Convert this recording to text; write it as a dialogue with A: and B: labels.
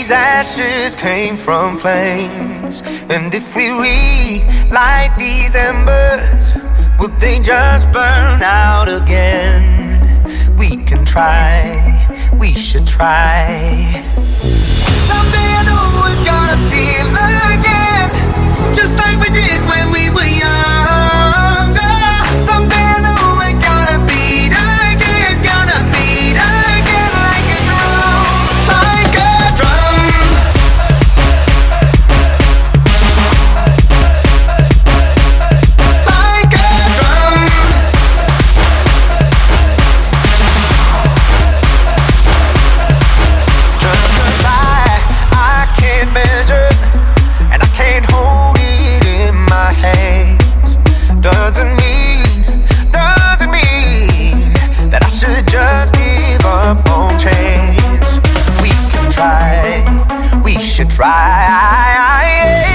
A: these ashes came from flames. And if we relight these embers, would they just burn out again? We can try, we should try. Someday I know we're gonna feel again, just like we did when we were younger. Someday I know we're gonna beat again like a drum, like a drum. Like a drum. Just 'cause I can't measure and I can't hold it in my hands doesn't mean that I should just give up on chance. We can try, we should try.